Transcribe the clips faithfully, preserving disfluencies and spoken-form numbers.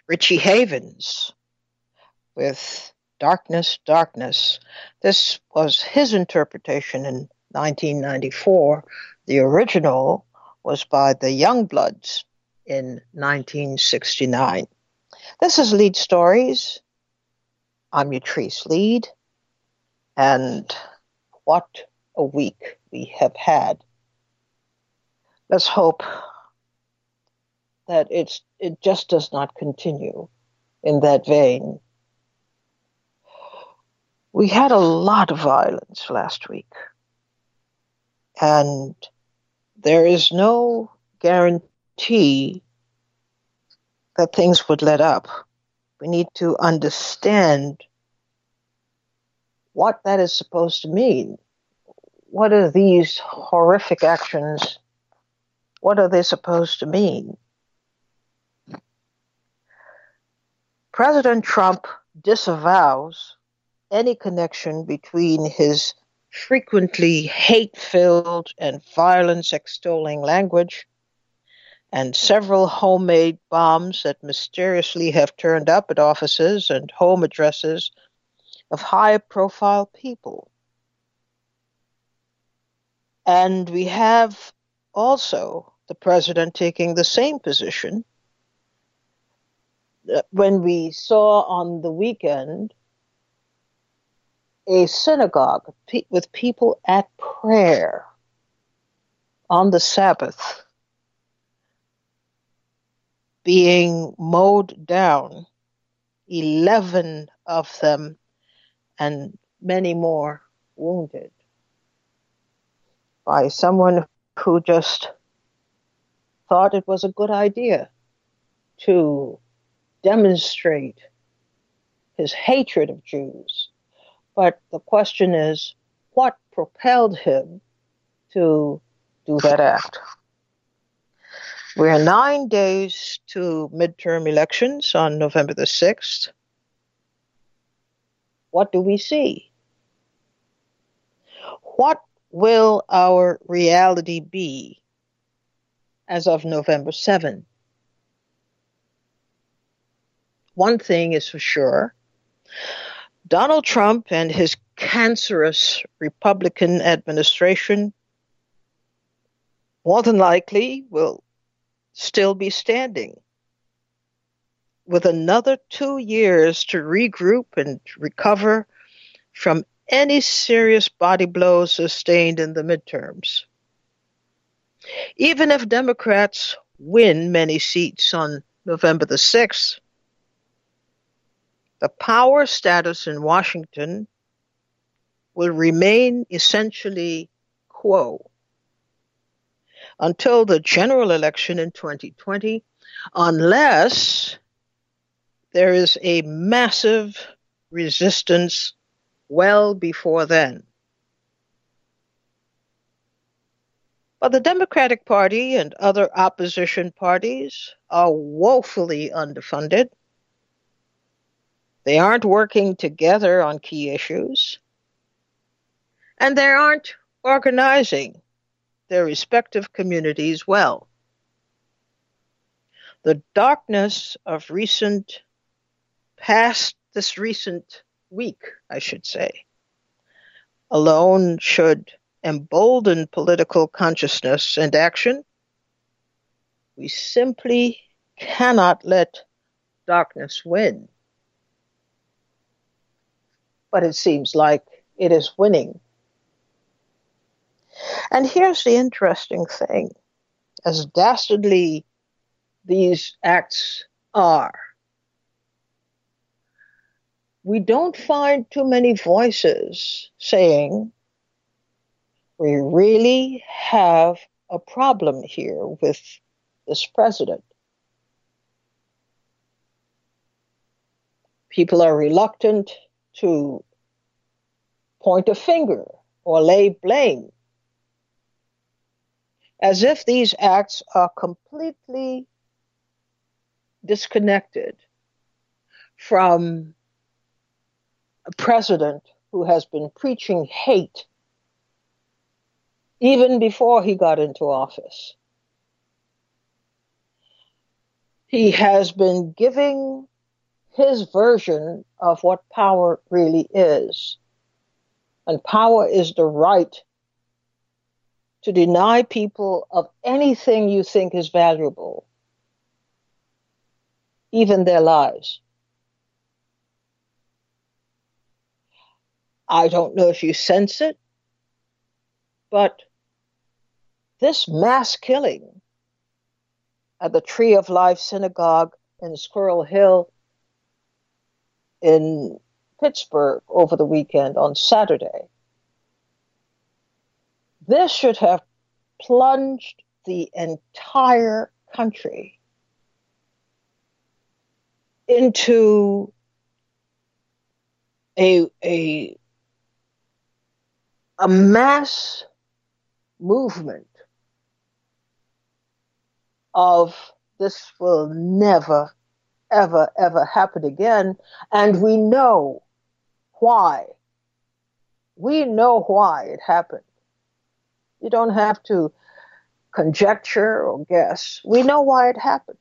Richie Havens with Darkness, Darkness. This was his interpretation in nineteen ninety-four. The original was by the Youngbloods in nineteen sixty-nine. This is Lead Stories. I'm Yatrice Lead, and what a week we have had. Let's hope that it's it just does not continue in that vein. We had a lot of violence last week, and there is no guarantee that things would let up. We need to understand what that is supposed to mean. What are these horrific actions? What are they supposed to mean? President Trump disavows any connection between his frequently hate-filled and violence-extolling language and several homemade bombs that mysteriously have turned up at offices and home addresses of high-profile people. And we have also the president taking the same position when we saw on the weekend a synagogue with people at prayer on the Sabbath being mowed down, eleven of them and many more wounded by someone who just thought it was a good idea to demonstrate his hatred of Jews. But the question is, what propelled him to do that act? We're nine days to midterm elections on November the sixth. What do we see? What will our reality be as of November seventh? One thing is for sure. Donald Trump and his cancerous Republican administration more than likely will still be standing with another two years to regroup and recover from any serious body blows sustained in the midterms. Even if Democrats win many seats on November the sixth, the power status in Washington will remain essentially quo until the general election in twenty twenty, unless there is a massive resistance well before then. But the Democratic Party and other opposition parties are woefully underfunded. They aren't working together on key issues, and they aren't organizing their respective communities well. The darkness of recent, past this recent week, I should say, alone should embolden political consciousness and action. We simply cannot let darkness win. But it seems like it is winning. And here's the interesting thing. As dastardly these acts are, we don't find too many voices saying we really have a problem here with this president. People are reluctant to point a finger or lay blame, as if these acts are completely disconnected from a president who has been preaching hate even before he got into office. He has been giving his version of what power really is. And power is the right to deny people of anything you think is valuable, even their lives. I don't know if you sense it, but this mass killing at the Tree of Life Synagogue in Squirrel Hill in Pittsburgh over the weekend on Saturday, this should have plunged the entire country into a, a, a mass movement of this will never, ever, ever happen again. And we know why. We know why it happened. You don't have to conjecture or guess. We know why it happened.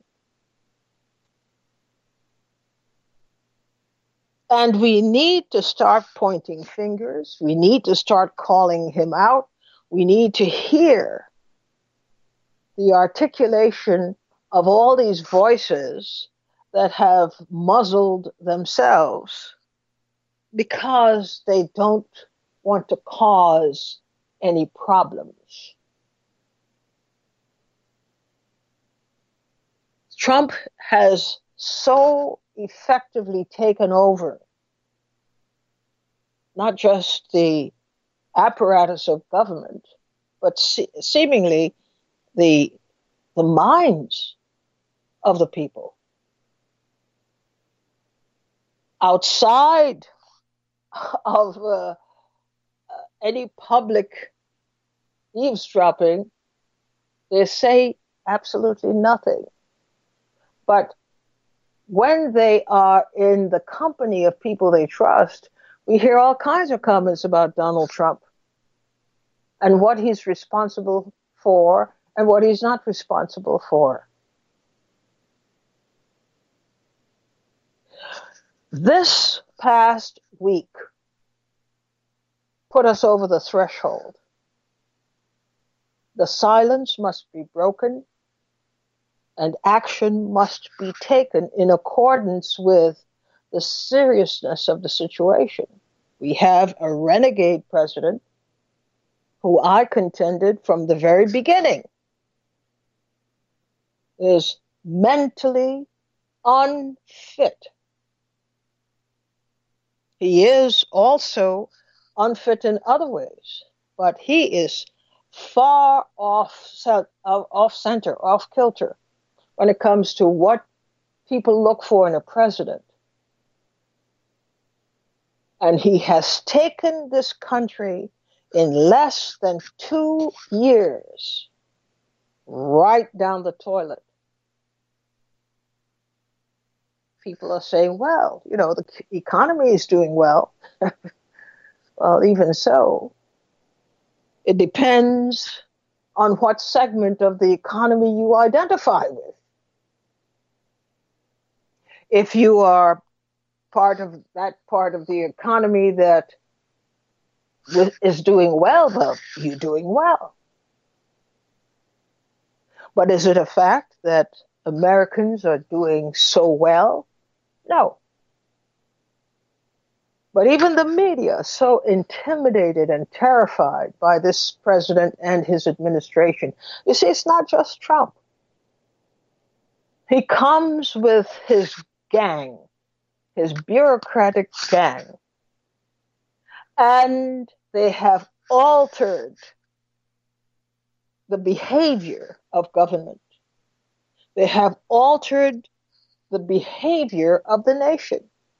And we need to start pointing fingers. We need to start calling him out. We need to hear the articulation of all these voices that have muzzled themselves because they don't want to cause any problems. Trump has so effectively taken over not just the apparatus of government, but se- seemingly the, the minds of the people. Outside of uh, any public eavesdropping, they say absolutely nothing. But when they are in the company of people they trust, we hear all kinds of comments about Donald Trump and what he's responsible for and what he's not responsible for. This past week put us over the threshold. The silence must be broken and action must be taken in accordance with the seriousness of the situation. We have a renegade president who I contended from the very beginning is mentally unfit. He is also unfit in other ways, but he is far off, off center, off kilter when it comes to what people look for in a president. And he has taken this country in less than two years right down the toilet. People are saying, well, you know, the economy is doing well. Well, even so, it depends on what segment of the economy you identify with. If you are part of that part of the economy that is doing well, well, you're doing well. But is it a fact that Americans are doing so well? No. But even the media is so intimidated and terrified by this president and his administration. You see, it's not just Trump. He comes with his gang, his bureaucratic gang, and they have altered the behavior of government. They have altered the behavior of the nation.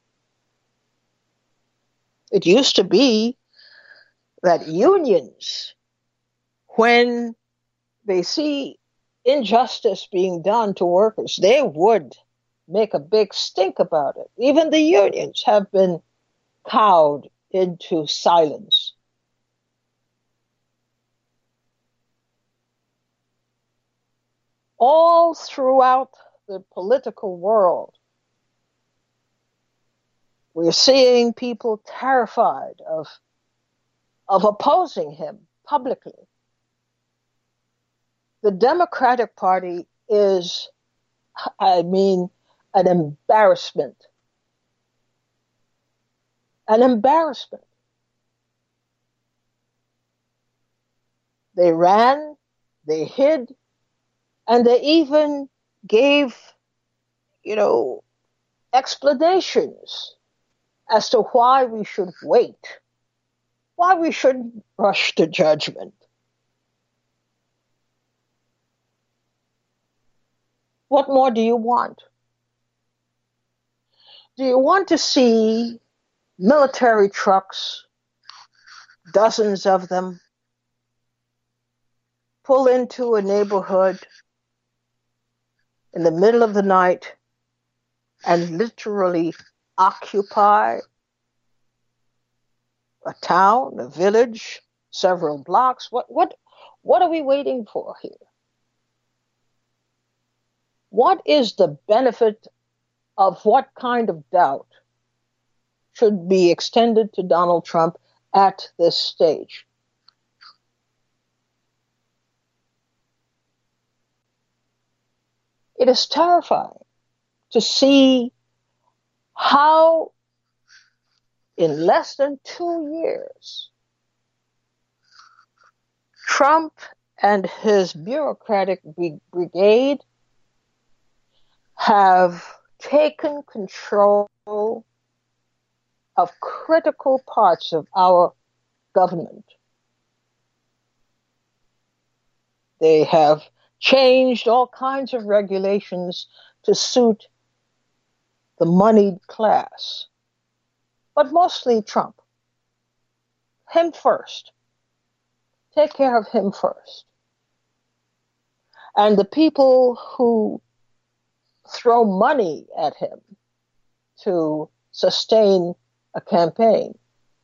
It used to be that unions, when they see injustice being done to workers, they would make a big stink about it. Even the unions have been cowed into silence. All throughout the political world. We're seeing people terrified of, of opposing him publicly. The Democratic Party is, I mean, an embarrassment. An embarrassment. They ran, they hid, and they even gave, you know, explanations as to why we should wait, why we shouldn't rush to judgment. What more do you want? Do you want to see military trucks, dozens of them, pull into a neighborhood in the middle of the night and literally occupy a town, a village, several blocks? What, what, what are we waiting for here? What is the benefit of what kind of doubt should be extended to Donald Trump at this stage? It is terrifying to see how in less than two years, Trump and his bureaucratic brigade have taken control of critical parts of our government. They have changed all kinds of regulations to suit the moneyed class, but mostly Trump. Him first. Take care of him first. And the people who throw money at him to sustain a campaign,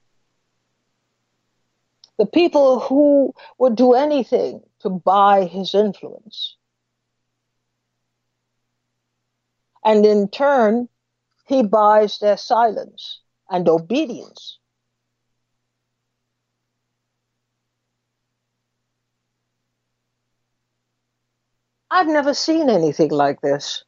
the people who would do anything to buy his influence. And in turn, he buys their silence and obedience. I've never seen anything like this.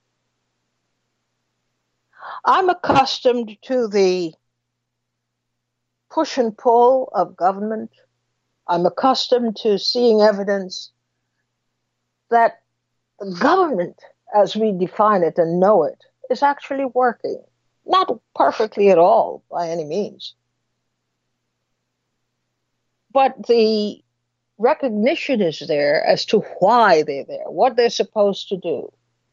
I'm accustomed to the push and pull of government. I'm accustomed to seeing evidence that the government, as we define it and know it, is actually working. Not perfectly at all, by any means. But the recognition is there as to why they're there, what they're supposed to do,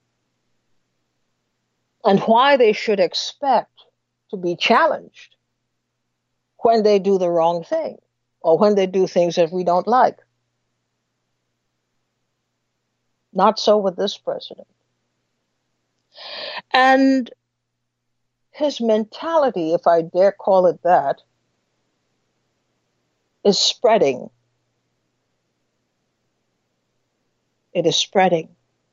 and why they should expect to be challenged when they do the wrong thing or when they do things that we don't like. Not so with this president. And his mentality, if I dare call it that, is spreading. It is spreading.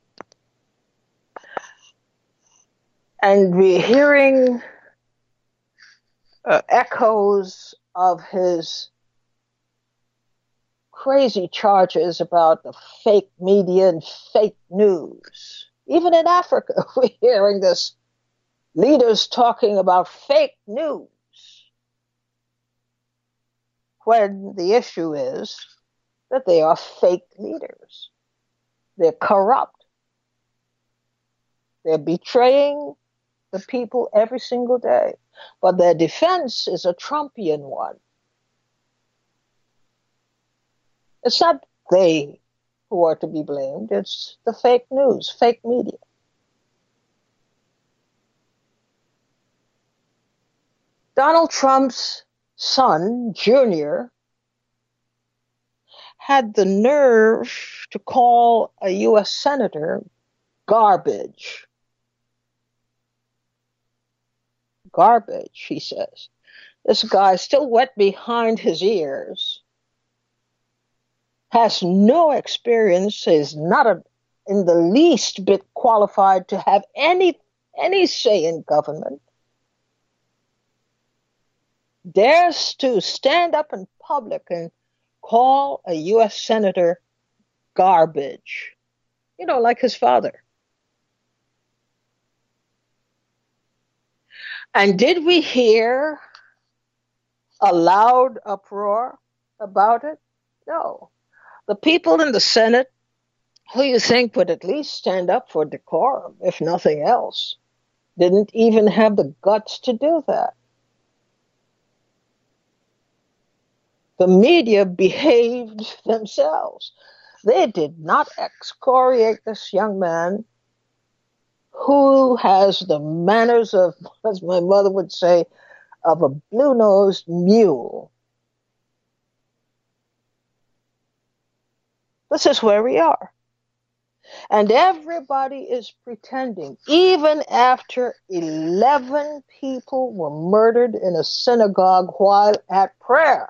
And we're hearing uh, echoes of his crazy charges about the fake media and fake news. Even in Africa, we're hearing this, leaders talking about fake news, when the issue is that they are fake leaders. They're corrupt. They're betraying the people every single day. But their defense is a Trumpian one. It's not they who are to be blamed. It's the fake news, fake media. Donald Trump's son, Junior, had the nerve to call a U S senator garbage. Garbage, he says. This guy, still wet behind his ears, has no experience, is not an in the least bit qualified to have any any say in government, dares to stand up in public and call a U S senator garbage, you know, like his father. And did we hear a loud uproar about it? No. The people in the Senate, who you think would at least stand up for decorum, if nothing else, didn't even have the guts to do that. The media behaved themselves. They did not excoriate this young man who has the manners of, as my mother would say, of a blue-nosed mule. This is where we are. And everybody is pretending, even after eleven people were murdered in a synagogue while at prayer.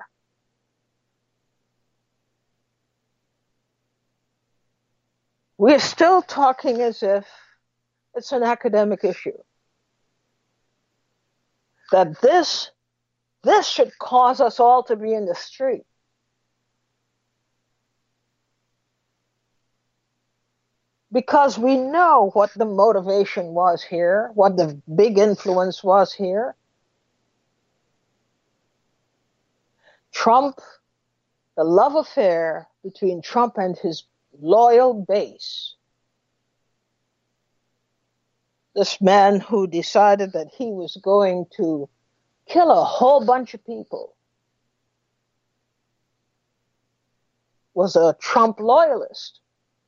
We're still talking as if it's an academic issue. That this, this should cause us all to be in the street. Because we know what the motivation was here, what the big influence was here. Trump, the love affair between Trump and his loyal base. This man who decided that he was going to kill a whole bunch of people was a Trump loyalist.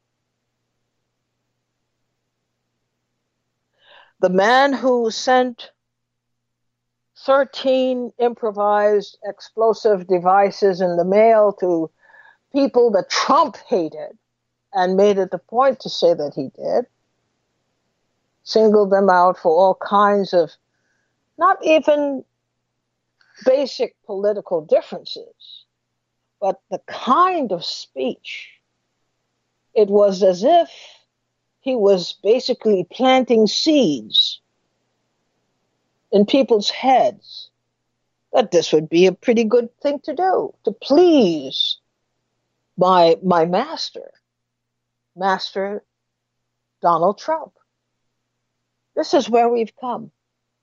The man who sent thirteen improvised explosive devices in the mail to people that Trump hated and made it a point to say that he did, singled them out for all kinds of not even basic political differences, but the kind of speech. It was as if he was basically planting seeds in people's heads that this would be a pretty good thing to do, to please my, my master, Master Donald Trump. This is where we've come.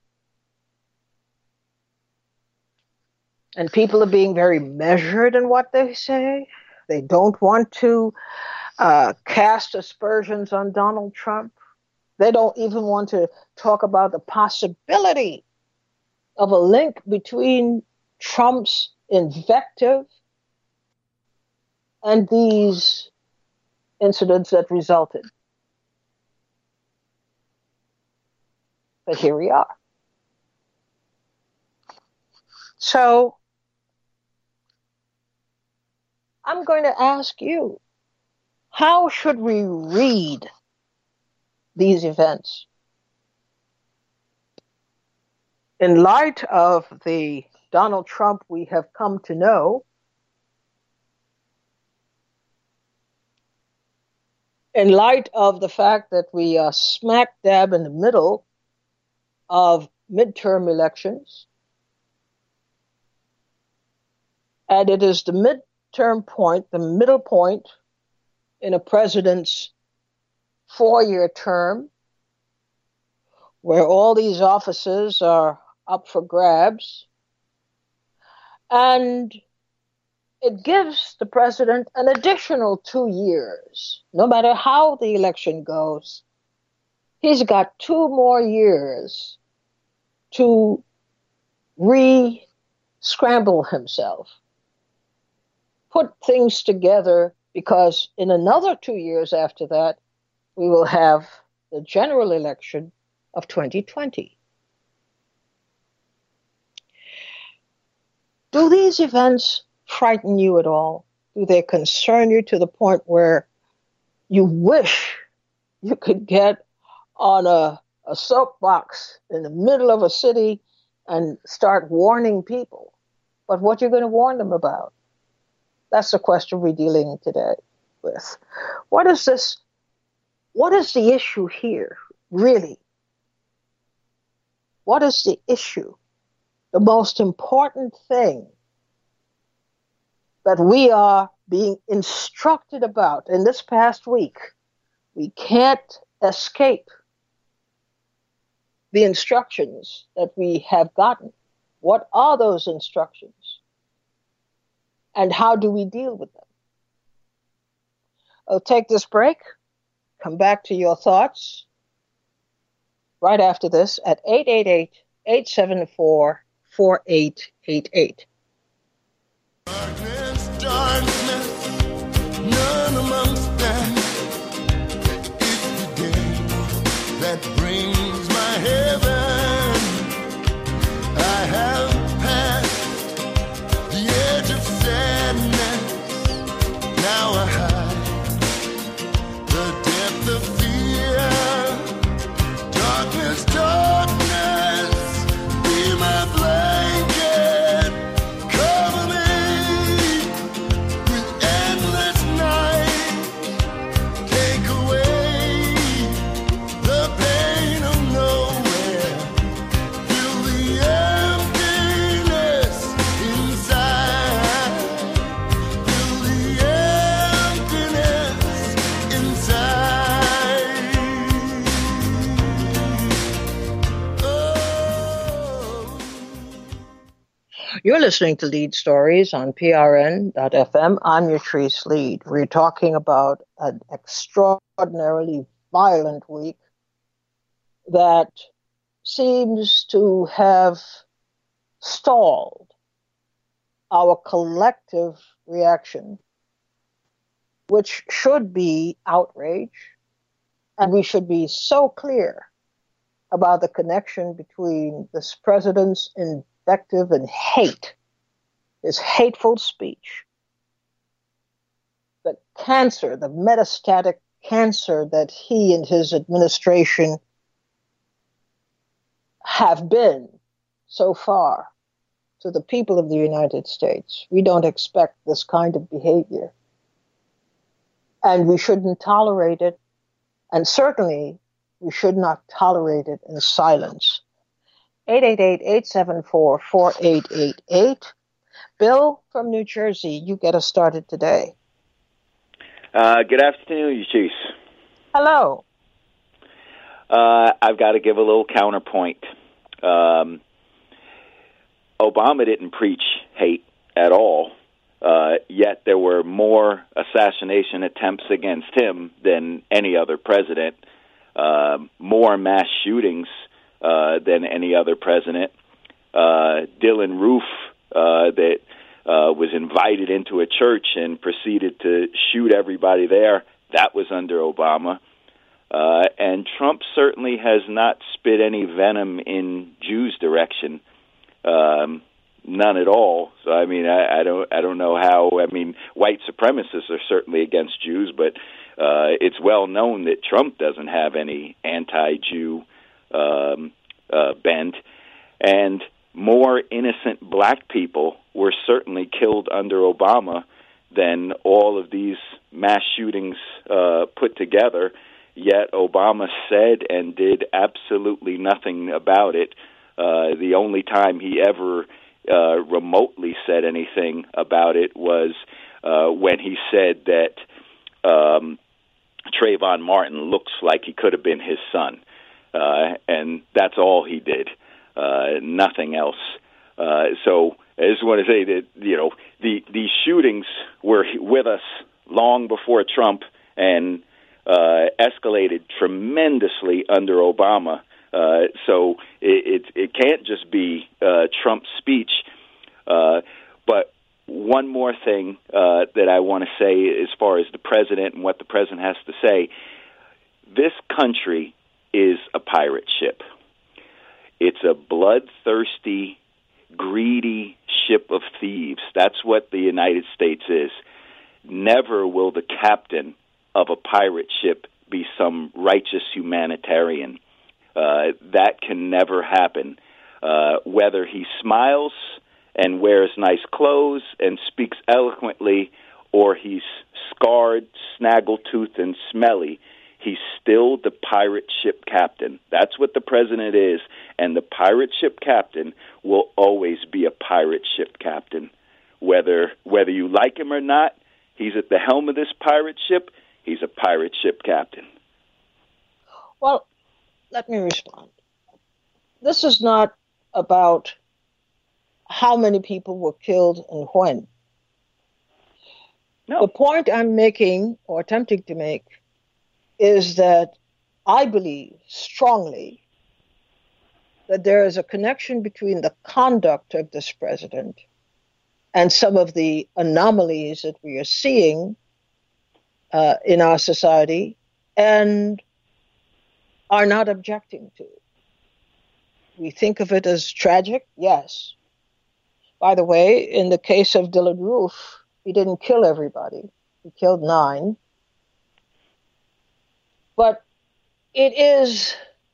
And people are being very measured in what they say. They don't want to uh, cast aspersions on Donald Trump. They don't even want to talk about the possibility of a link between Trump's invective and these incidents that resulted. But here we are. So I'm going to ask you, how should we read these events? In light of the Donald Trump we have come to know, in light of the fact that we are smack dab in the middle of midterm elections, and it is the midterm point, the middle point in a president's four-year term, where all these offices are up for grabs, and it gives the president an additional two years. No matter how the election goes, he's got two more years to re-scramble himself, put things together, because in another two years after that, we will have the general election of twenty twenty. Do these events frighten you at all? Do they concern you to the point where you wish you could get on a, a soapbox in the middle of a city and start warning people? But what you're going to warn them about? That's the question we're dealing today with. What is this what is the issue here, really? What is the issue? The most important thing that we are being instructed about in this past week, we can't escape the instructions that we have gotten. What are those instructions? And how do we deal with them? I'll take this break, come back to your thoughts right after this at eight eight eight, eight seven four, four eight eight eight. Darkness, darkness, none amongst them. It's the day that brings my heaven. I have passed the edge of sadness. Now I hide the depth of fear. Darkness, darkness, be my blanket. Cover me with endless night. Take away the pain of nowhere. Fill the emptiness inside. Fill the emptiness inside. Oh. You're listening to Lead Stories on P R N dot F M. I'm Yatrice Lead. We're talking about an extraordinarily violent week that seems to have stalled our collective reaction, which should be outrage, and we should be so clear about the connection between this president's invective and hate, his hateful speech, the cancer, the metastatic cancer that he and his administration have been so far to the people of the United States. We don't expect this kind of behavior. And we shouldn't tolerate it. And certainly, we should not tolerate it in silence. eight eight eight, eight seven four, four eight eight eight. Bill from New Jersey, you get us started today. Uh, good afternoon, Yatrice. Hello. Uh, I've got to give a little counterpoint. Um, Obama didn't preach hate at all, uh, yet there were more assassination attempts against him than any other president, uh, more mass shootings uh, than any other president. Uh, Dylan Roof, uh, that uh, was invited into a church and proceeded to shoot everybody there, that was under Obama. Uh, and Trump certainly has not spit any venom in Jews' direction, um, none at all. So I mean, I, I don't, I don't know how. I mean, white supremacists are certainly against Jews, but uh, it's well known that Trump doesn't have any anti-Jew um, uh, bent, and more innocent black people were certainly killed under Obama than all of these mass shootings uh, put together. Yet Obama said and did absolutely nothing about it. Uh, the only time he ever uh, remotely said anything about it was uh, when he said that um, Trayvon Martin looks like he could have been his son. Uh, and that's all he did, uh, nothing else. Uh, so I just want to say that, you know, the, these shootings were with us long before Trump, and Uh, escalated tremendously under Obama. Uh, so it, it, it can't just be uh, Trump's speech. Uh, but one more thing uh, that I want to say as far as the president and what the president has to say, this country is a pirate ship. It's a bloodthirsty, greedy ship of thieves. That's what the United States is. Never will the captain of a pirate ship be some righteous humanitarian. Uh, that can never happen. Uh, whether he smiles and wears nice clothes and speaks eloquently, or he's scarred, snaggle-toothed, and smelly, he's still the pirate ship captain. That's what the president is, and the pirate ship captain will always be a pirate ship captain. Whether whether you like him or not, he's at the helm of this pirate ship, he's a pirate ship captain. Well, let me respond. This is not about how many people were killed and when. No. The point I'm making, or attempting to make, is that I believe strongly that there is a connection between the conduct of this president and some of the anomalies that we are seeing uh, in our society and are not objecting to. We think of it as tragic, yes. By the way, in the case of Dylann Roof, he didn't kill everybody. He killed nine. But it is,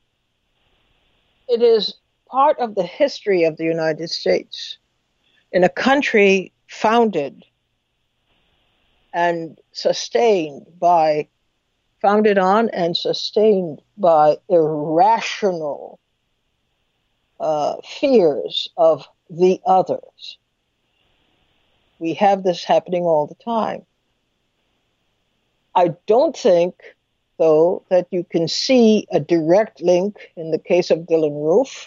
it is part of the history of the United States. In a country founded and sustained by, founded on and sustained by irrational uh, fears of the others. We have this happening all the time. I don't think, though, that you can see a direct link in the case of Dylann Roof.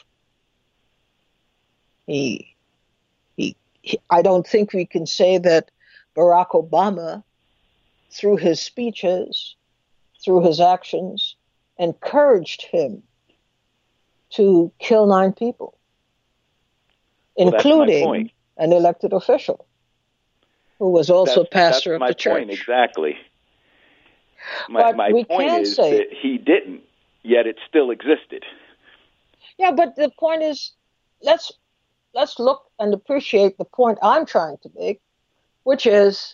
He, he, he, I don't think we can say that Barack Obama, through his speeches, through his actions, encouraged him to kill nine people, well, including an elected official who was also that's, pastor that's of my the church. Point, exactly. My, but my we point can is say, that he didn't, yet it still existed. Yeah, but the point is, let's let's look and appreciate the point I'm trying to make, which is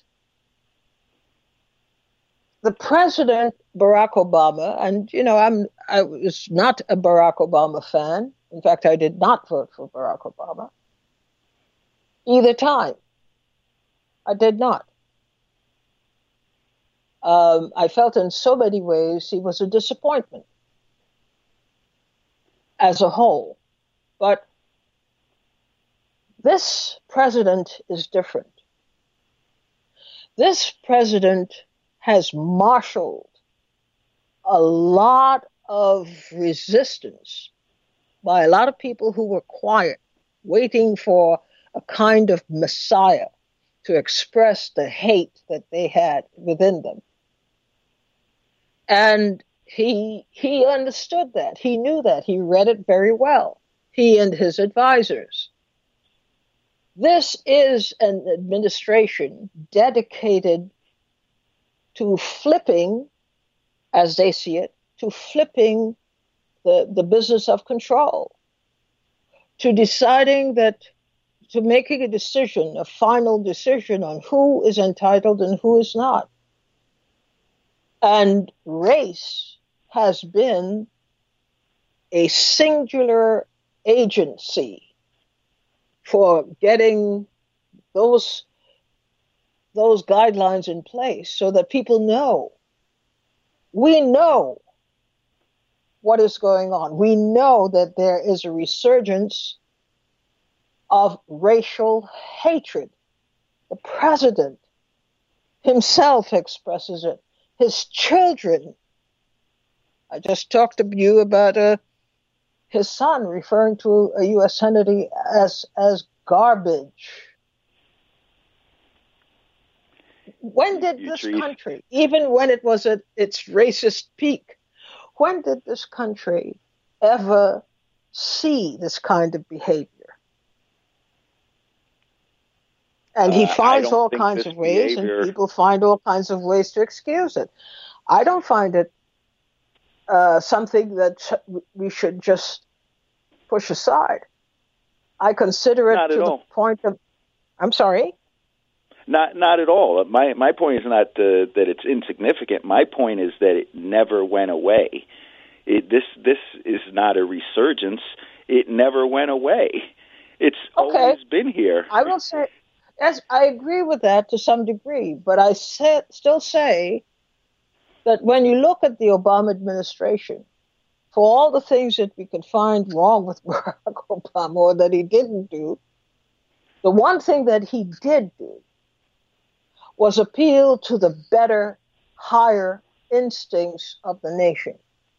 the president, Barack Obama, and you know, I'm I was not a Barack Obama fan. In fact, I did not vote for Barack Obama either time. I did not. Um, I felt in so many ways he was a disappointment as a whole. But this president is different. This president has marshaled a lot of resistance by a lot of people who were quiet, waiting for a kind of messiah to express the hate that they had within them. And he he understood that. He knew that. He read it very well. He and his advisors. This is an administration dedicated to flipping, as they see it, to flipping the, the business of control, to deciding that, to making a decision, a final decision on who is entitled and who is not. And race has been a singular agency for getting those, those guidelines in place so that people know. We know what is going on. We know that there is a resurgence of racial hatred. The president himself expresses it. His children. I just talked to you about uh, his son referring to a U S senator as as garbage. When did you this treat- country, even when it was at its racist peak, when did this country ever see this kind of behavior? And he Uh, I finds don't all think kinds this of ways, behavior- and people find all kinds of ways to excuse it. I don't find it uh, something that sh- we should just push aside. I consider it Not to at the all. point of, I'm sorry? Not not at all. My my point is not uh, that it's insignificant. My point is that it never went away. It, this this is not a resurgence. It never went away. It's Okay. always been here. I will say, yes, I agree with that to some degree, but I say, still say that when you look at the Obama administration, for all the things that we could find wrong with Barack Obama or that he didn't do, the one thing that he did do was appeal to the better, higher instincts of the nation.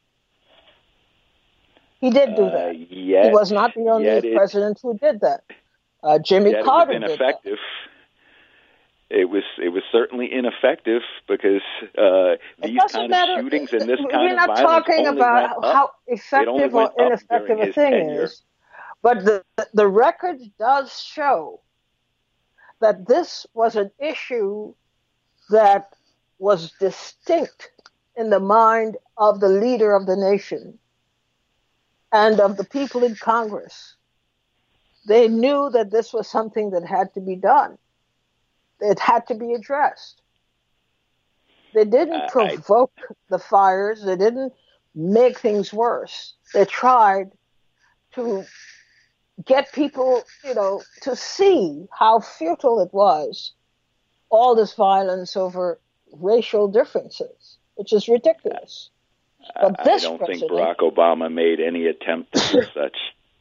He did do that. Uh, yet, he was not the only it, president who did that. Uh, Jimmy yet Carter it was did that. ineffective. It was it was certainly ineffective because uh, these kind matter. of shootings and this We're kind of not violence talking only about went up. how It effective only or went up ineffective during a his thing tenure. is, but the the record does show that this was an issue that was distinct in the mind of the leader of the nation and of the people in Congress. They knew that this was something that had to be done. It had to be addressed. They didn't I, provoke I, the fires. They didn't make things worse. They tried to get people, you know, to see how futile it was, all this violence over racial differences, which is ridiculous. But I this don't president, think Barack Obama made any attempt to do such.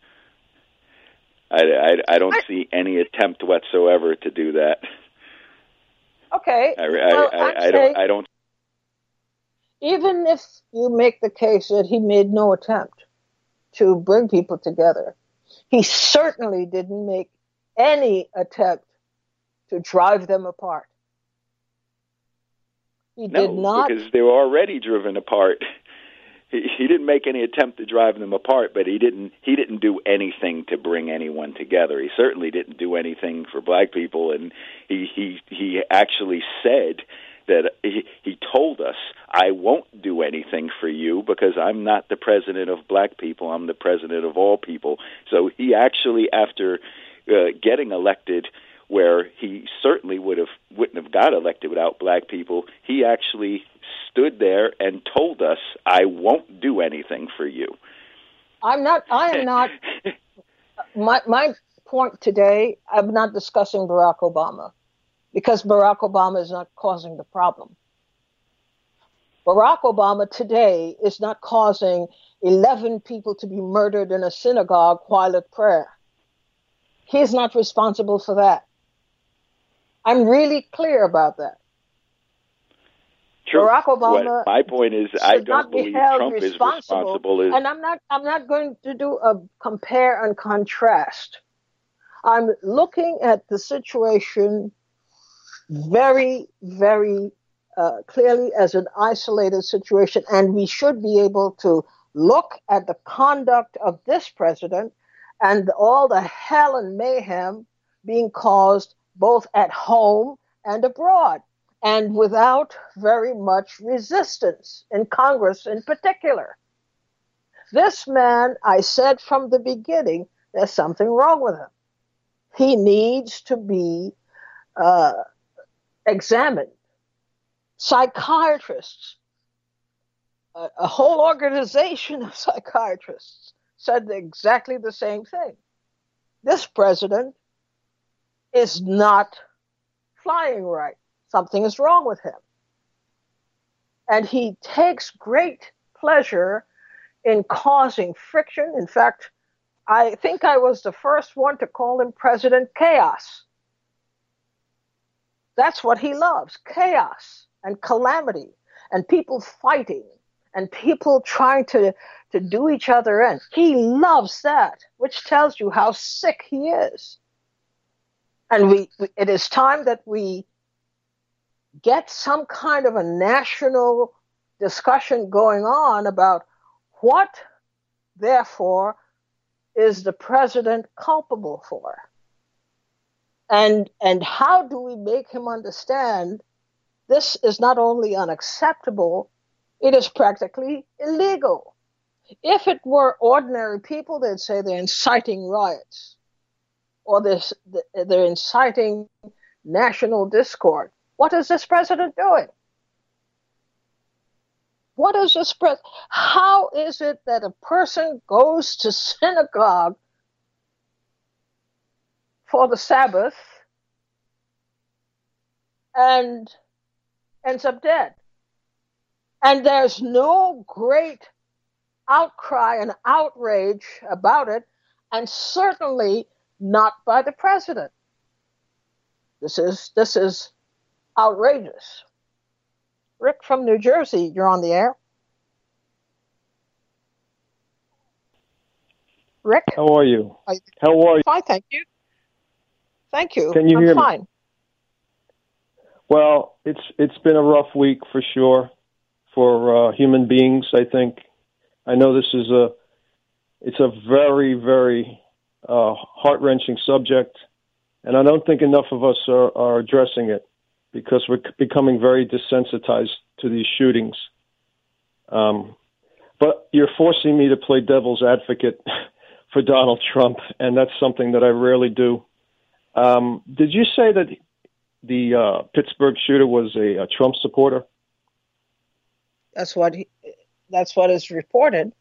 I, I, I don't I, see any attempt whatsoever to do that. Okay. I, well, I, I, I don't. I don't. Even if you make the case that he made no attempt to bring people together, he certainly didn't make any attempt to drive them apart. He no, did not, because they were already driven apart. He, he didn't make any attempt to drive them apart, but he didn't. He didn't do anything to bring anyone together. He certainly didn't do anything for black people, and he he he actually said that he, he told us, "I won't do anything for you because I'm not the president of black people. I'm the president of all people." So he actually, after uh, getting elected, where he certainly would have wouldn't have got elected without black people, he actually stood there and told us, "I won't do anything for you." I'm not. I am not. my my point today, I'm not discussing Barack Obama, because Barack Obama is not causing the problem. Barack Obama today is not causing eleven people to be murdered in a synagogue while at prayer. He's not responsible for that. I'm really clear about that. True. Barack Obama. What my point is, I don't believe Trump is responsible. Is... And I'm not. I'm not going to do a compare and contrast. I'm looking at the situation very, very uh, clearly as an isolated situation, and we should be able to look at the conduct of this president and all the hell and mayhem being caused both at home and abroad, and without very much resistance in Congress in particular. This man, I said from the beginning, there's something wrong with him. He needs to be uh, examined. Psychiatrists, a, a whole organization of psychiatrists said exactly the same thing. This president is not flying right. Something is wrong with him. And he takes great pleasure in causing friction. In fact, I think I was the first one to call him President Chaos. That's what he loves, chaos and calamity and people fighting and people trying to, to do each other in. He loves that, which tells you how sick he is. And we, it is time that we get some kind of a national discussion going on about what, therefore, is the president culpable for? And, and how do we make him understand this is not only unacceptable, it is practically illegal. If it were ordinary people, they'd say they're inciting riots or they're, they're inciting national discord. What is this president doing? What is this president? How is it that a person goes to synagogue for the Sabbath and ends up dead? And there's no great outcry and outrage about it, and certainly not by the president. This is this is outrageous. Rick from New Jersey, you're on the air. Rick? How are you? Are you How are you? fine, thank you. Thank you. Can you I'm hear me? fine. Well, it's it's been a rough week for sure for uh, human beings. I think I know this is a it's a very very uh, heart wrenching subject, and I don't think enough of us are, are addressing it because we're becoming very desensitized to these shootings. Um, but you're forcing me to play devil's advocate for Donald Trump, and that's something that I rarely do. Um, did you say that the uh, Pittsburgh shooter was a, a Trump supporter? That's what he, that's what is reported.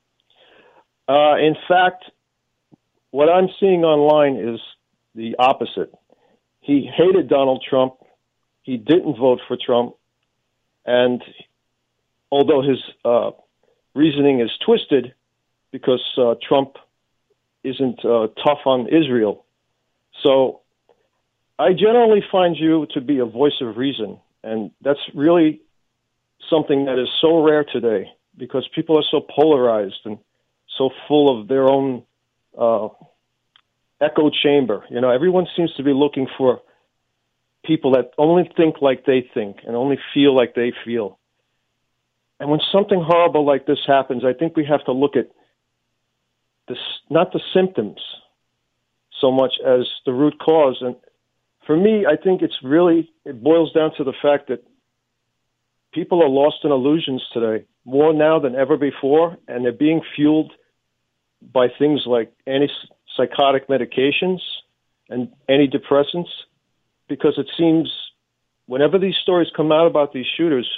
Uh, in fact, what I'm seeing online is the opposite. He hated Donald Trump. He didn't vote for Trump. And although his uh, reasoning is twisted because uh, Trump isn't uh, tough on Israel. So I generally find you to be a voice of reason. And that's really something that is so rare today because people are so polarized and so full of their own uh, echo chamber. You know, everyone seems to be looking for people that only think like they think and only feel like they feel. And when something horrible like this happens, I think we have to look at this, not the symptoms so much as the root cause. And for me, I think it's really, it boils down to the fact that people are lost in illusions today, more now than ever before, and they're being fueled by things like antipsychotic medications and antidepressants, because it seems whenever these stories come out about these shooters,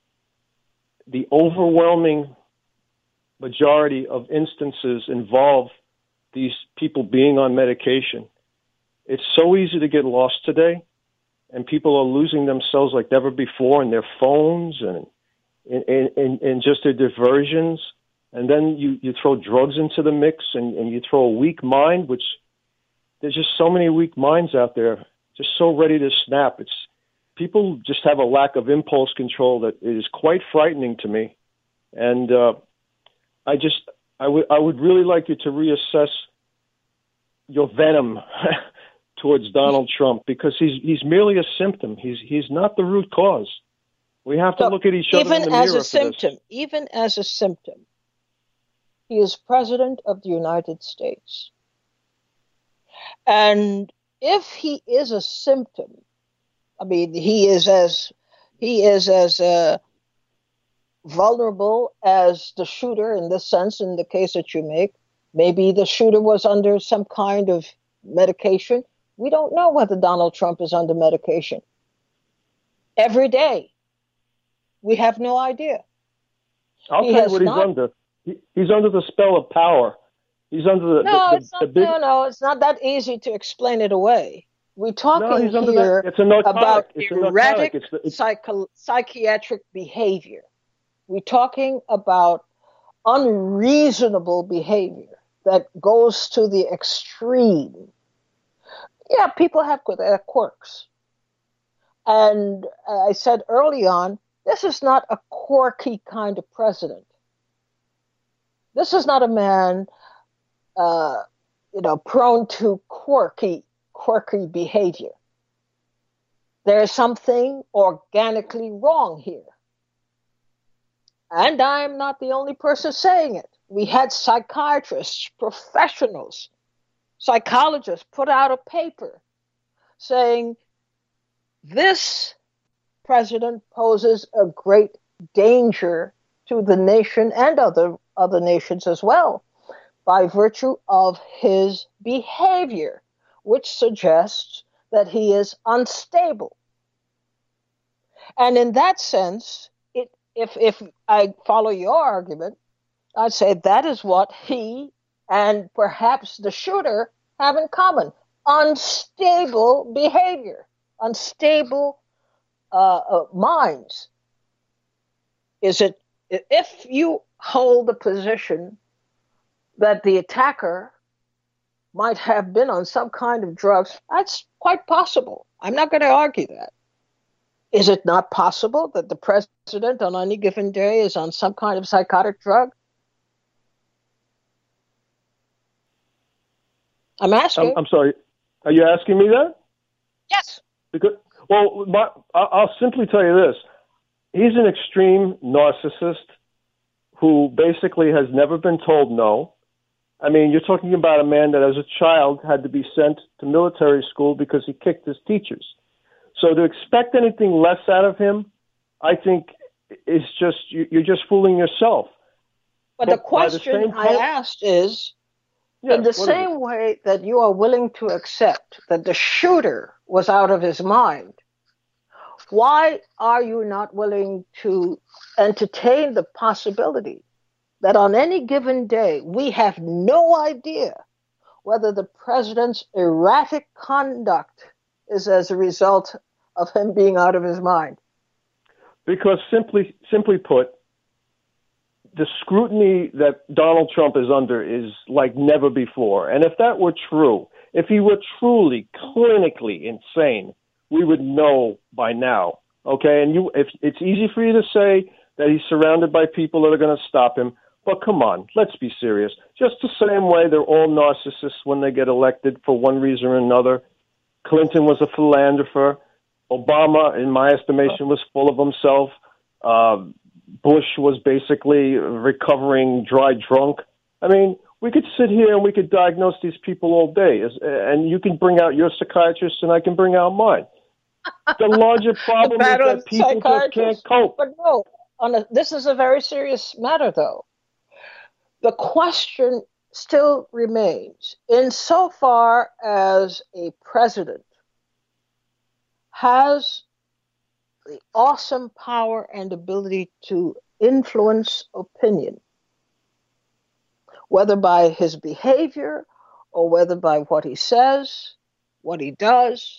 the overwhelming majority of instances involve these people being on medication. It's so easy to get lost today, and people are losing themselves like never before in their phones and in, in, in, in just their diversions. And then you, you throw drugs into the mix, and, and you throw a weak mind, which there's just so many weak minds out there, just so ready to snap. It's people just have a lack of impulse control that is quite frightening to me. And uh, I just, I would, I would really like you to reassess your venom towards Donald Trump, because he's he's merely a symptom. He's he's not the root cause. We have to So look at each other even in the as mirror a for symptom, this. even as a symptom, he is president of the United States. And if he is a symptom, I mean, he is as he is as uh, vulnerable as the shooter in this sense. In the case that you make, maybe the shooter was under some kind of medication. We don't know whether Donald Trump is under medication. Every day, we have no idea. I'll He tell you has what he's not- under. He, he's under the spell of power. He's under the, No, the, it's the, not. the big. No, no, it's not that easy to explain it away. We're talking No, he's under here that. It's a narcotic. about It's a erratic narcotic. It's the, it's, psycho- psychiatric behavior. We're talking about unreasonable behavior that goes to the extreme. Yeah, people have their quirks. And I said early on, this is not a quirky kind of president. This is not a man, uh, you know, prone to quirky, quirky behavior. There's something organically wrong here. And I'm not the only person saying it. We had psychiatrists, professionals, psychologists put out a paper saying this president poses a great danger to the nation and other, other nations as well by virtue of his behavior, which suggests that he is unstable. And in that sense, it, if, if I follow your argument, I'd say that is what he and perhaps the shooter have in common: unstable behavior, unstable uh, uh, minds. Is it, if you hold the position that the attacker might have been on some kind of drugs, that's quite possible. I'm not going to argue that. Is it not possible that the president on any given day is on some kind of psychotic drug? I'm asking. I'm, I'm sorry. Are you asking me that? Yes. Because, well, my, I'll simply tell you this. He's an extreme narcissist who basically has never been told no. I mean, you're talking about a man that as a child had to be sent to military school because he kicked his teachers. So to expect anything less out of him, I think is just, you're just fooling yourself. But, but the question the I asked is, yes, in the same way that you are willing to accept that the shooter was out of his mind, why are you not willing to entertain the possibility that on any given day we have no idea whether the president's erratic conduct is as a result of him being out of his mind? Because simply, simply put, the scrutiny that Donald Trump is under is like never before. And if that were true, if he were truly clinically insane, we would know by now. Okay, and you, if it's easy for you to say that he's surrounded by people that are going to stop him, but come on, let's be serious. Just the same way they're all narcissists when they get elected for one reason or another. Clinton was a philanderer. Obama, in my estimation, was full of himself. Uh, Bush was basically recovering dry drunk. I mean, we could sit here and we could diagnose these people all day, and you can bring out your psychiatrist and I can bring out mine. The larger problem the is that people just can't cope. But no, on a, this is a very serious matter, though. The question still remains, insofar as a president has the awesome power and ability to influence opinion, whether by his behavior or whether by what he says, what he does,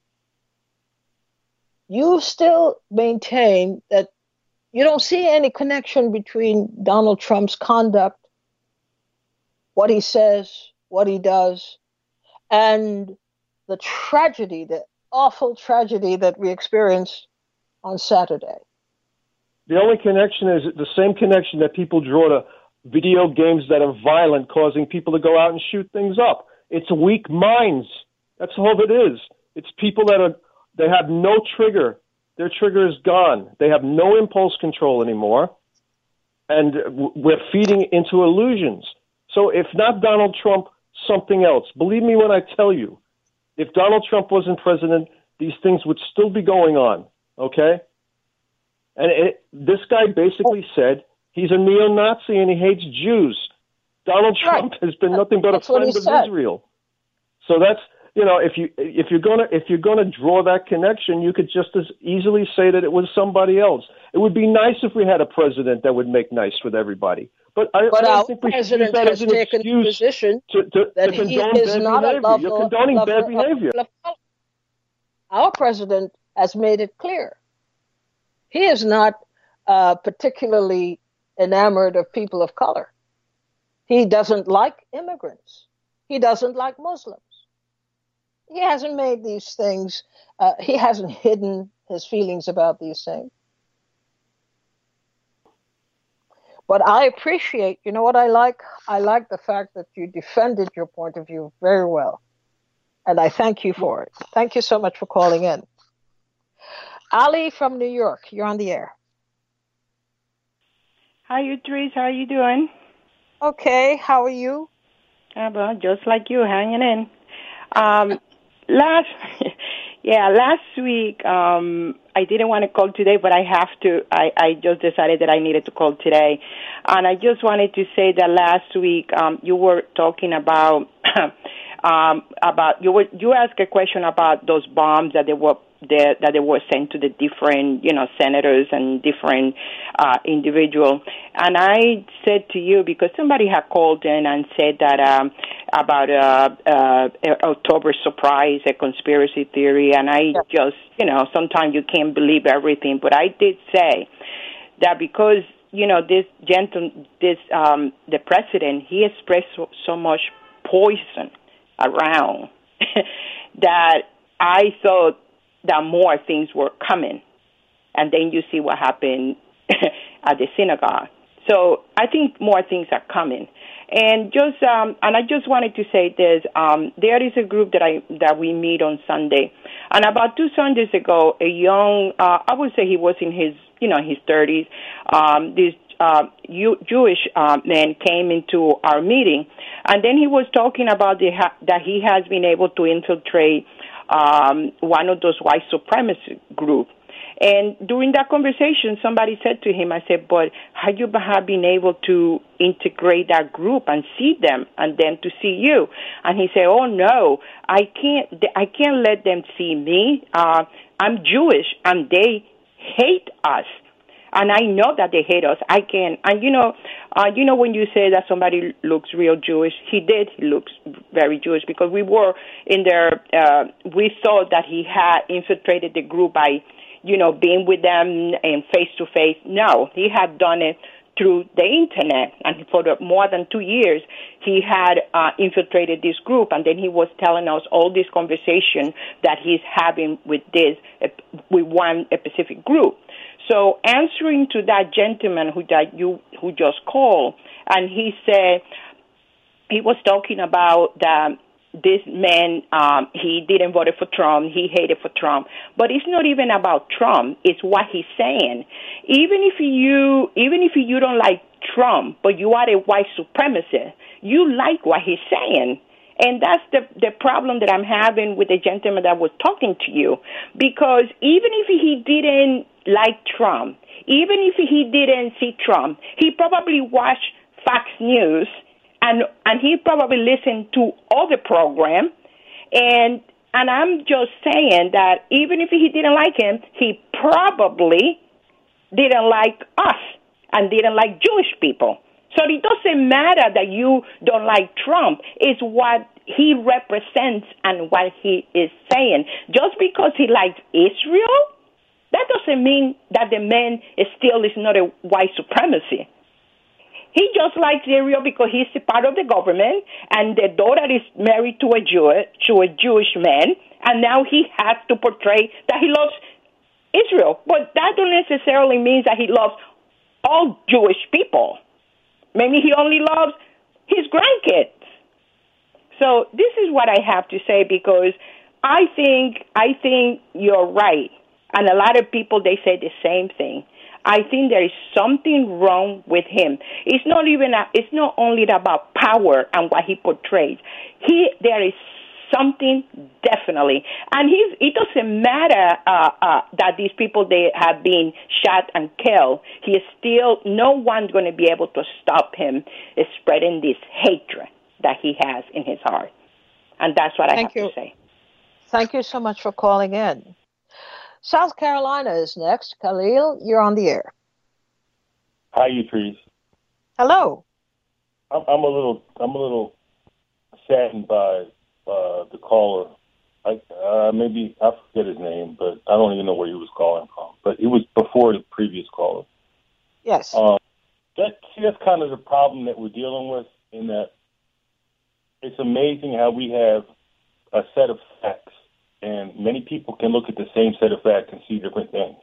you still maintain that you don't see any connection between Donald Trump's conduct, what he says, what he does, and the tragedy, the awful tragedy that we experienced on Saturday. The only connection is the same connection that people draw to video games that are violent, causing people to go out and shoot things up. It's weak minds. That's all it is. It's people that are, they have no trigger. Their trigger is gone. They have no impulse control anymore. And we're feeding into illusions. So if not Donald Trump, something else. Believe me when I tell you, if Donald Trump wasn't president, these things would still be going on, okay? And it, this guy basically said he's a neo-Nazi and he hates Jews. Donald Trump right. has been nothing but that's a friend of said. Israel. So that's, you know, if you if you're gonna if you're gonna draw that connection, you could just as easily say that it was somebody else. It would be nice if we had a president that would make nice with everybody. But I, but I our don't think we should use that as an excuse position to, to, that to condone he is bad not behavior. a lover, You're condoning lover, bad behavior. Lover, lover. Our president has made it clear. He is not uh, particularly enamored of people of color. He doesn't like immigrants. He doesn't like Muslims. He hasn't made these things, uh, he hasn't hidden his feelings about these things. But I appreciate, you know what I like? I like the fact that you defended your point of view very well. And I thank you for it. Thank you so much for calling in. Ali from New York, you're on the air. Hi, Therese. How are you doing? Okay, how are you? Uh, well, just like you, hanging in. Um, last, yeah, last week, um, I didn't want to call today, but I have to. I, I just decided that I needed to call today. And I just wanted to say that last week, um, you were talking about, um, about, you were, you asked a question about those bombs that they were, that, that they were sent to the different, you know, senators and different, uh, individuals. And I said to you, because somebody had called in and said that, um, about uh, uh, October surprise, a conspiracy theory, and I yeah. just, you know, sometimes you can't believe everything, but I did say that because, you know, this gentle, this um, the president, he expressed so, so much poison around that I thought that more things were coming. And then you see what happened at the synagogue. So I think more things are coming. And just um, and I just wanted to say this: um, there is a group that I that we meet on Sunday, and about two Sundays ago, a young uh, I would say he was in his you know his thirties. Um, this uh, Jewish uh, man came into our meeting, and then he was talking about the ha- that he has been able to infiltrate um, one of those white supremacist groups. And during that conversation, somebody said to him, I said, but have you been able to integrate that group and see them and them to see you? And he said, oh, no, I can't I can't let them see me. Uh, I'm Jewish, and they hate us. And I know that they hate us. I can, and you know, uh, you know when you say that somebody looks real Jewish, he did. He looks very Jewish because we were in there. Uh, we thought that he had infiltrated the group by, you know, being with them and face to face. No, he had done it through the internet, and for the, more than two years, he had uh, infiltrated this group, and then he was telling us all this conversation that he's having with this, with one specific group. So answering to that gentleman who that you who just called, and he said he was talking about the. This man, um, he didn't vote for Trump. He hated for Trump. But it's not even about Trump. It's what he's saying. Even if you, even if you don't like Trump, but you are a white supremacist, you like what he's saying. And that's the, the problem that I'm having with the gentleman that was talking to you. Because even if he didn't like Trump, even if he didn't see Trump, he probably watched Fox News. And and he probably listened to all the program, and and I'm just saying that even if he didn't like him, he probably didn't like us and didn't like Jewish people. So it doesn't matter that you don't like Trump. It's what he represents and what he is saying. Just because he likes Israel, that doesn't mean that the man is still is not a white supremacy. He just likes Israel because he's a part of the government, and the daughter is married to a Jew, to a Jewish man, and now he has to portray that he loves Israel. But that don't necessarily mean that he loves all Jewish people. Maybe he only loves his grandkids. So this is what I have to say, because I think I think you're right, and a lot of people, they say the same thing. I think there is something wrong with him. It's not even a, it's not only about power and what he portrays. He there is something definitely, and he's, it doesn't matter uh, uh, that these people, they have been shot and killed. He is still, no one's going to be able to stop him spreading this hatred that he has in his heart, and that's what I Thank have you. to say. Thank you so much for calling in. South Carolina is next. Khalil, you're on the air. Hi, Patrice. Hello. I'm, I'm a little, I'm a little saddened by uh, the caller. I, uh, maybe I forget his name, but I don't even know where he was calling from. But it was before the previous caller. Yes. Um, that see, that's kind of the problem that we're dealing with. In that, it's amazing how we have a set of facts. And many people can look at the same set of facts and see different things.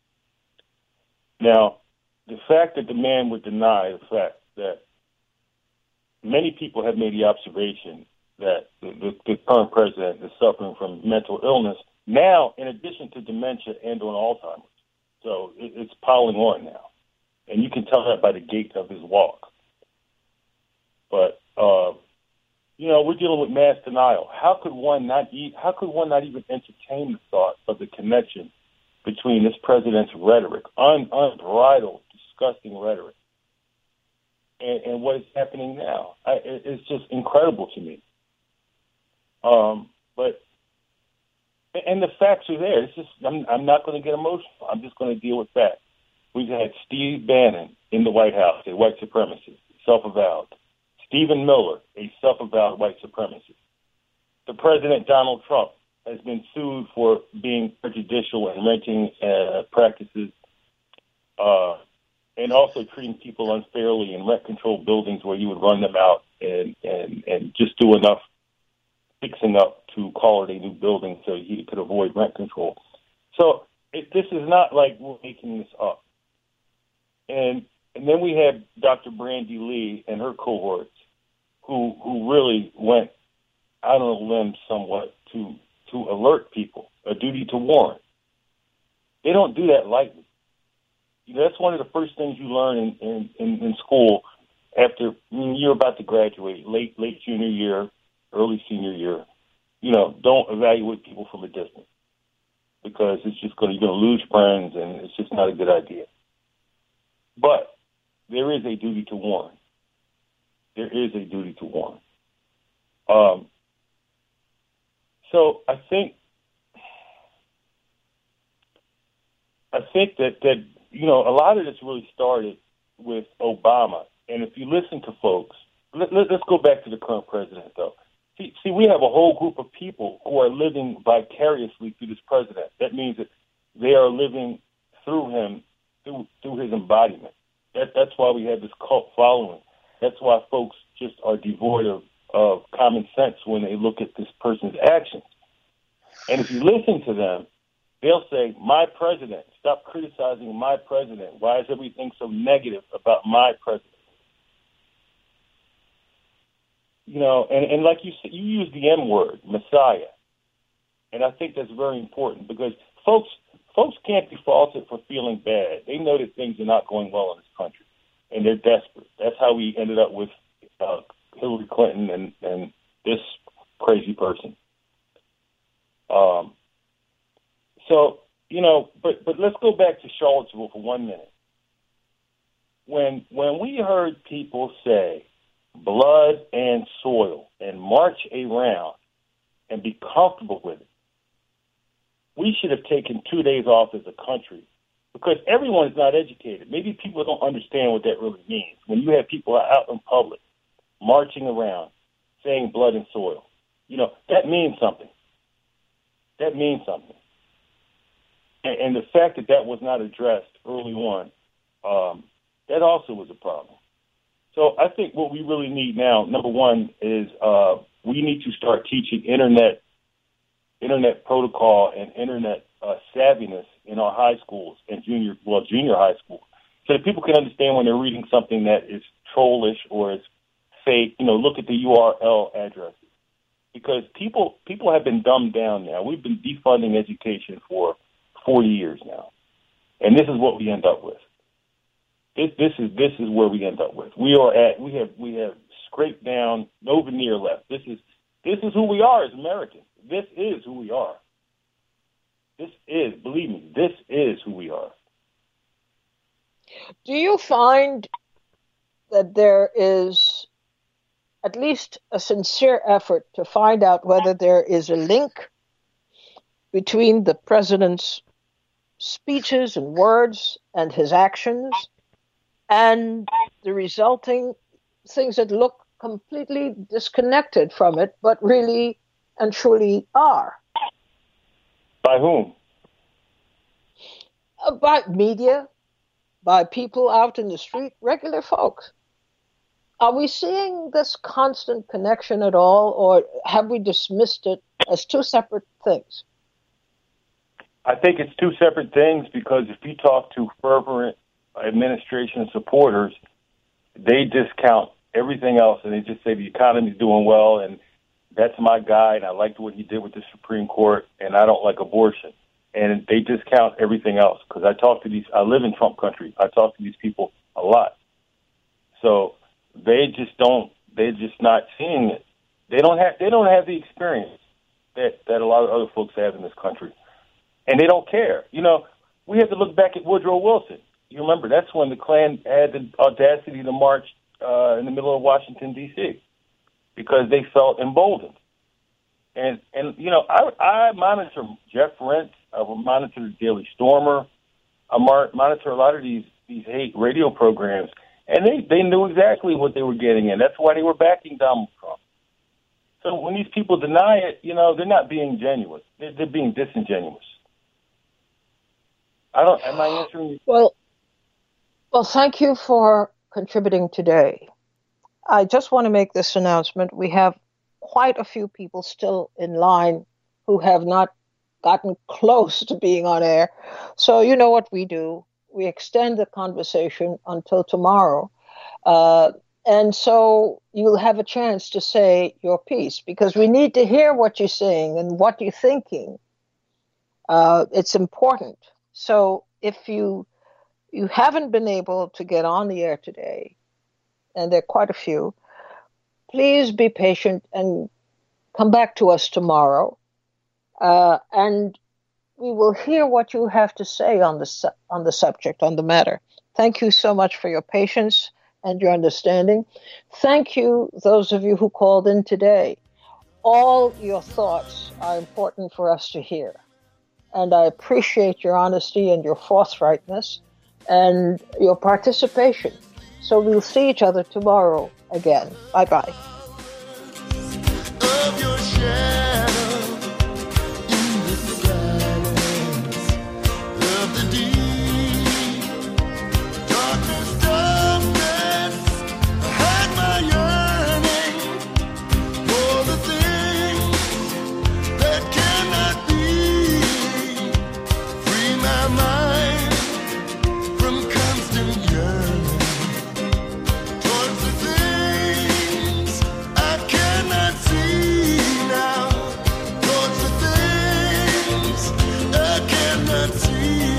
Now, the fact that the man would deny the fact that many people have made the observation that the, the, the current president is suffering from mental illness now, in addition to dementia and on Alzheimer's. So it, it's piling on now. And you can tell that by the gait of his walk. But, uh, you know, we're dealing with mass denial. How could one not eat? How could one not even entertain the thought of the connection between this president's rhetoric, un, unbridled, disgusting rhetoric, and, and what is happening now? I, it, it's just incredible to me. Um, but and the facts are there. It's just I'm, I'm not going to get emotional. I'm just going to deal with facts. We've had Steve Bannon in the White House, a white supremacist, self-avowed. Stephen Miller, a self-avowed white supremacist. The President, Donald Trump, has been sued for being prejudicial and renting uh, practices. Uh, and also treating people unfairly in rent-controlled buildings where you would run them out and, and, and just do enough fixing up to call it a new building so he could avoid rent control. So it, this is not like we're making this up. And and then we had Doctor Brandy Lee and her cohorts who who really went out on a limb somewhat to to alert people, a duty to warn. They don't do that lightly. You know, that's one of the first things you learn in, in, in, in school after I mean, you're about to graduate, late late junior year, early senior year. You know, don't evaluate people from a distance because it's just going to, you're going to lose friends and it's just not a good idea. But there is a duty to warn. There is a duty to warn. Um, so I think, I think that, that, you know, a lot of this really started with Obama. And if you listen to folks, let, let, let's go back to the current president, though. See, see, we have a whole group of people who are living vicariously through this president. That means that they are living through him, through through his embodiment. That, that's why we have this cult following. That's why folks just are devoid of, of common sense when they look at this person's actions. And if you listen to them, they'll say, my president, stop criticizing my president. Why is everything so negative about my president? You know, and, and like you said, you use the M word, Messiah. And I think that's very important because folks folks can't be faulted for feeling bad. They know that things are not going well in this country, and they're desperate. That's how we ended up with uh, Hillary Clinton and, and this crazy person. Um. So, you know, but, but let's go back to Charlottesville for one minute. When when we heard people say blood and soil and march around and be comfortable with it, we should have taken two days off as a country because everyone is not educated. Maybe people don't understand what that really means. When you have people out in public marching around saying blood and soil, you know, that means something. That means something. And, and the fact that that was not addressed early on, um, that also was a problem. So I think what we really need now, number one, is uh, we need to start teaching internet internet protocol and internet uh, savviness in our high schools and junior, well, junior high school, so that people can understand when they're reading something that is trollish or is fake. You know, look at the U R L addresses because people people have been dumbed down now. We've been defunding education for forty years now, and this is what we end up with. This this is this is where we end up with. We are at we have we have scraped down, no veneer left. This is this is who we are as Americans. This is who we are. This is, believe me, this is who we are. Do you find that there is at least a sincere effort to find out whether there is a link between the president's speeches and words and his actions and the resulting things that look completely disconnected from it, but really and truly are? By whom? Uh, by media, by people out in the street, regular folks. Are we seeing this constant connection at all, or have we dismissed it as two separate things? I think it's two separate things because if you talk to fervent administration supporters, they discount everything else and they just say the economy's doing well and that's my guy and I liked what he did with the Supreme Court and I don't like abortion. And they discount everything else because I talk to these, I live in Trump country. I talk to these people a lot. So they just don't, they're just not seeing it. They don't have, they don't have the experience that, that a lot of other folks have in this country. And they don't care. You know, we have to look back at Woodrow Wilson. You remember, that's when the Klan had the audacity to march uh, in the middle of Washington, D C, because they felt emboldened. And, and you know, I, I monitor Jeff Rent. I monitor the Daily Stormer. I mar- monitor a lot of these, these hate radio programs. And they, they knew exactly what they were getting in. That's why they were backing Donald Trump. So when these people deny it, you know, they're not being genuine. They're, they're being disingenuous. I don't. Am I answering you? Well, Well, thank you for contributing today. I just want to make this announcement. We have quite a few people still in line who have not gotten close to being on air. So, you know what we do? We extend the conversation until tomorrow. Uh, and so you'll have a chance to say your piece because we need to hear what you're saying and what you're thinking. Uh, it's important. So if you you haven't been able to get on the air today, and there are quite a few, please be patient and come back to us tomorrow, uh, and we will hear what you have to say on the su- on the subject, on the matter. Thank you so much for your patience and your understanding. Thank you, those of you who called in today. All your thoughts are important for us to hear, and I appreciate your honesty and your forthrightness and your participation. So we'll see each other tomorrow again. Bye-bye. Of your shadow in the silence of the deep. Darkness, darkness, I hide my yearning for the things that cannot be. Free my mind from constant yearning towards the things I cannot see now. Towards the things I cannot see.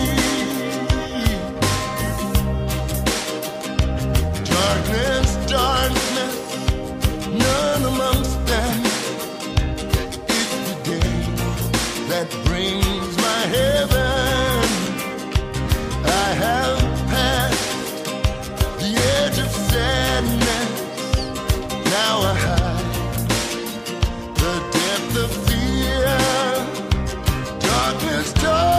Darkness, darkness, none amongst them. It's the day that brings my heaven. I have passed the edge of sadness. Now I hide the depth of fear. Darkness, darkness.